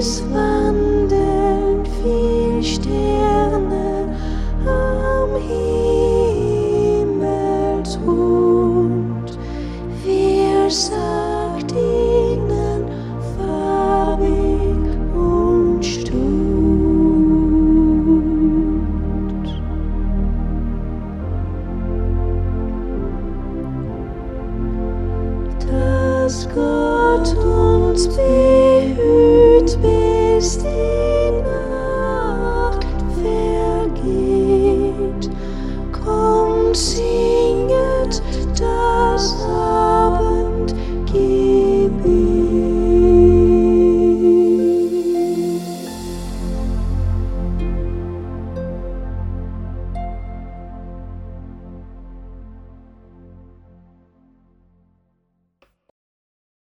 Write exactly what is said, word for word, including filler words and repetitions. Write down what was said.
Es wandeln viel Sterne am Himmelsrund. Wer sagt ihnen farbig und stund? Dass Gott uns behüt bis die